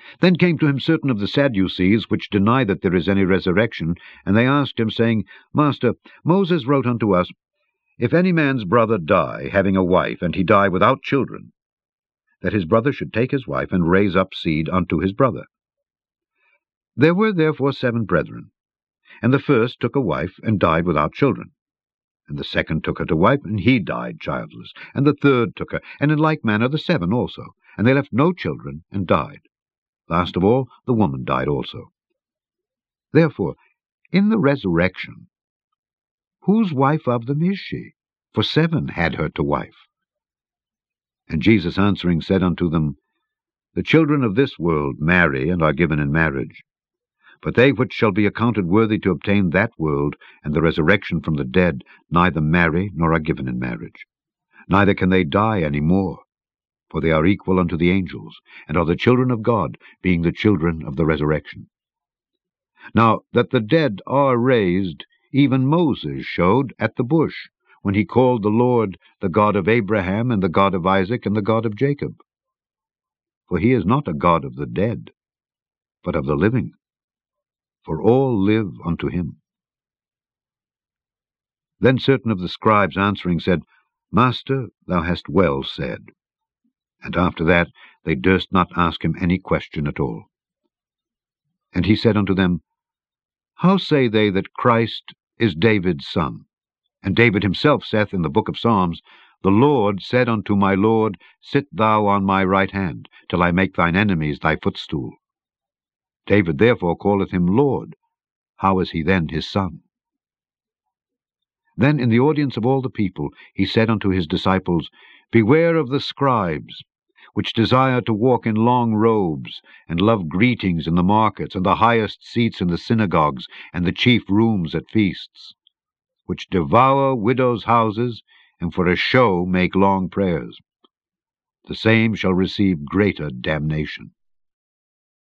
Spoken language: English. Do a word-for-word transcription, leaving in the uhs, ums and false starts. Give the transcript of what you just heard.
Then came to him certain of the Sadducees, which deny that there is any resurrection, and they asked him, saying, Master, Moses wrote unto us, If any man's brother die, having a wife, and he die without children, that his brother should take his wife, and raise up seed unto his brother. There were therefore seven brethren, and the first took a wife, and died without children. And the second took her to wife, and he died childless. And the third took her, and in like manner the seven also. And they left no children, and died. Last of all, the woman died also. Therefore, in the resurrection, whose wife of them is she? For seven had her to wife. And Jesus answering said unto them, The children of this world marry, and are given in marriage. But they which shall be accounted worthy to obtain that world, and the resurrection from the dead, neither marry, nor are given in marriage. Neither can they die any more, for they are equal unto the angels, and are the children of God, being the children of the resurrection. Now that the dead are raised, even Moses showed at the bush, when he called the Lord the God of Abraham, and the God of Isaac, and the God of Jacob. For he is not a God of the dead, but of the living. For all live unto him. Then certain of the scribes answering said, Master, thou hast well said. And after that they durst not ask him any question at all. And he said unto them, How say they that Christ is David's son? And David himself saith in the book of Psalms, The Lord said unto my Lord, Sit thou on my right hand, till I make thine enemies thy footstool. David therefore calleth him Lord. How is he then his son? Then in the audience of all the people he said unto his disciples, Beware of the scribes, which desire to walk in long robes, and love greetings in the markets, and the highest seats in the synagogues, and the chief rooms at feasts, which devour widows' houses, and for a show make long prayers. The same shall receive greater damnation.